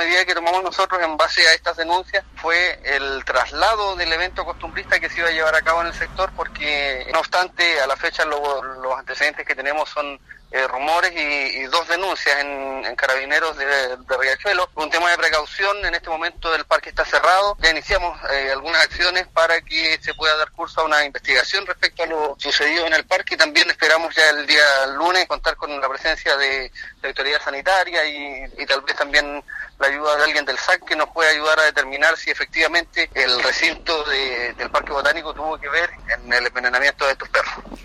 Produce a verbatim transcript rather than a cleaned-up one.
medida que tomamos nosotros en base a estas denuncias fue el traslado del evento costumbrista que se iba a llevar a cabo en el sector, porque no obstante a la fecha lo, los antecedentes que tenemos son Eh, rumores y, y dos denuncias en, en Carabineros de, de Riachuelo. Un tema de precaución, en este momento el parque está cerrado, ya iniciamos eh, algunas acciones para que se pueda dar curso a una investigación respecto a lo sucedido en el parque. También esperamos ya el día lunes contar con la presencia de la autoridad sanitaria y, y tal vez también la ayuda de alguien del S A C que nos pueda ayudar a determinar si efectivamente el recinto de, del Parque Botánico tuvo que ver en el envenenamiento de estos perros.